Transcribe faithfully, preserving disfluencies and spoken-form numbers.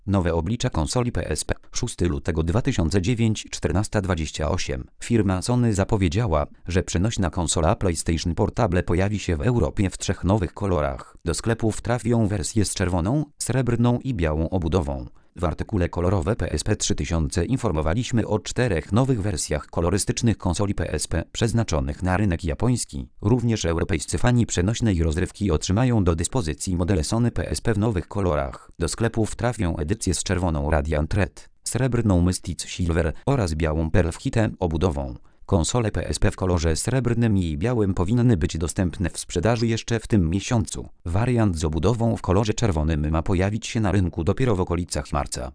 Nowe oblicza konsoli P S P. szóstego lutego dwa tysiące dziewiątego czternasta dwadzieścia osiem. Firma Sony zapowiedziała, że przenośna konsola PlayStation Portable pojawi się w Europie w trzech nowych kolorach. Do sklepów trafią wersje z czerwoną, srebrną i białą obudową. W artykule Kolorowe P S P trzy tysiące informowaliśmy o czterech nowych wersjach kolorystycznych konsoli P S P przeznaczonych na rynek japoński. Również europejscy fani przenośnej rozrywki otrzymają do dyspozycji modele Sony P S P w nowych kolorach. Do sklepów trafią edycje z czerwoną Radiant Red, srebrną Mystic Silver oraz białą Pearl Hite obudową. Konsole P S P w kolorze srebrnym i białym powinny być dostępne w sprzedaży jeszcze w tym miesiącu. Wariant z obudową w kolorze czerwonym ma pojawić się na rynku dopiero w okolicach marca.